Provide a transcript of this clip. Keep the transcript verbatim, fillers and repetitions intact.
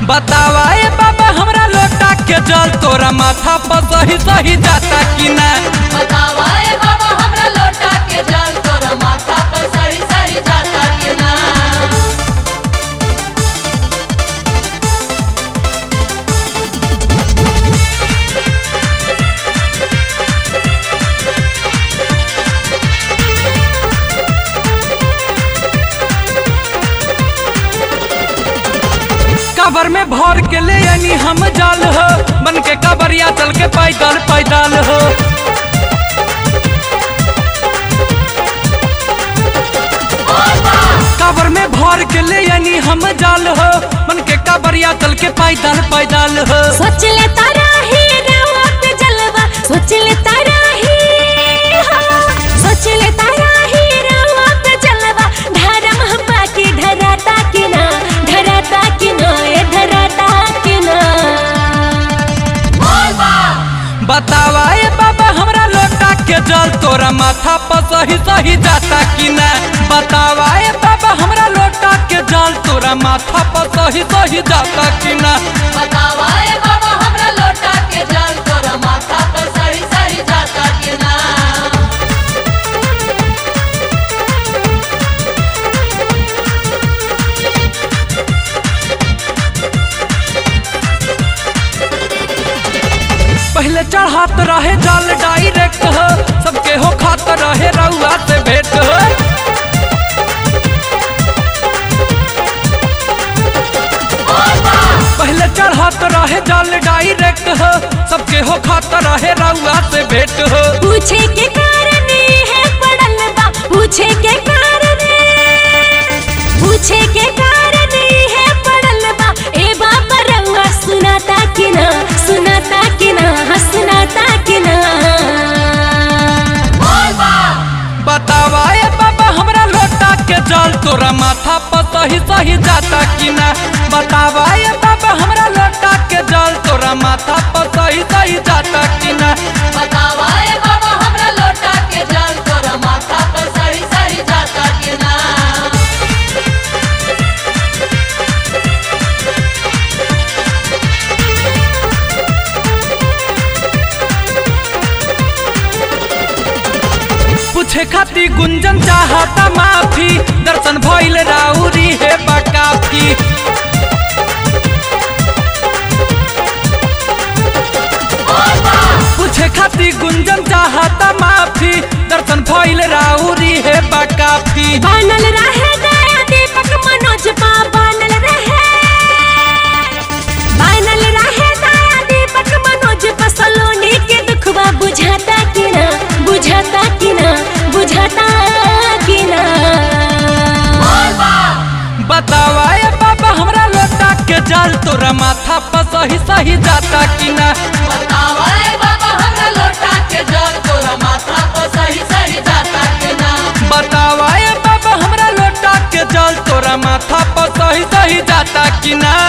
बतावा ए बाबा हमरा लोटा के जल तोरा माथा पर सही सही जाता कि ना। बतावा ए बाबा हमरा लोटा के जल तोरा माथा पर सही सही जाता कि ना। कबर में भर के ले यानी हम जाल हो बन के कबरिया चल के पैदल पैदल हो। कबर में भर के ले यानी हम जाल हो बन के कबरिया चल के पैदल पैदल हो। सोच ले तारा ही रवा पे जलवा सोच ले तारा ही सोच ले तारा ही रवा पे जलवा धर्म हम्मा की धराता कि ना धराता कि ना ए धराता कि ना। बतावा ए बाबा हमरा लोटा के जल तोरा माथा पर सही सही जाता कि ना। बतावा ए बाबा हमरा लोटा के जल तोरा माथा पर सही सही जाता कि ना। बतावा ए बाबा हमरा लोटा के जल तोरा माथा पर सही सही जाता कि ना। पहले चढ़ात रहे जल डायरेक्ट हो सबके हो खात रहे रउआ से भेंट हो। पहले चढ़ात रहे जल डायरेक्ट हो सबके हो खात रहे रउआ से भेंट हो। पूछे के कारण है पड़ल बा पूछे के कारण पूछे के कारण है पड़ल बा ए बाबा रउआ सुनाता कि ना सुनाता कि ना सुनाता कि ना। बतावा ए बाबा हमरा लोटा के जल तोरा माथा पर सही सही जाता कि ना। बतावा ए बाबा हमरा लोटा के जल तोरा माथा पर सही सही जाता कि ना। बतावा ए बाबा हमरा लोटा के जल तोरा माथा पर सही सही जाता कि ना। पूछे खाती गुंजन चाहता माफी दर्शन भइल राउरी है बकाफी। पूछे खाती गुंजन चाहता माफी दर्शन भइल राउरी है बकाफी। बनल रहे दया दीपक मनोज पा बनल रहे बनल रहे दया दीपक मनोज पा सलोनी के दुखवा बुझाता कि ना बुझाता कि ना बुझाता कि ना। बतावा ए बाबा हमरा लोटा के जल तोरा माथा पर सही सही जाता कि ना। बतावा ए बाबा हमरा लोटा के जल तोरा माथा पर सही सही जाता कि ना। बतावा ए बाबा हमरा लोटा के जल तोरा माथा पर सही सही जाता कि ना।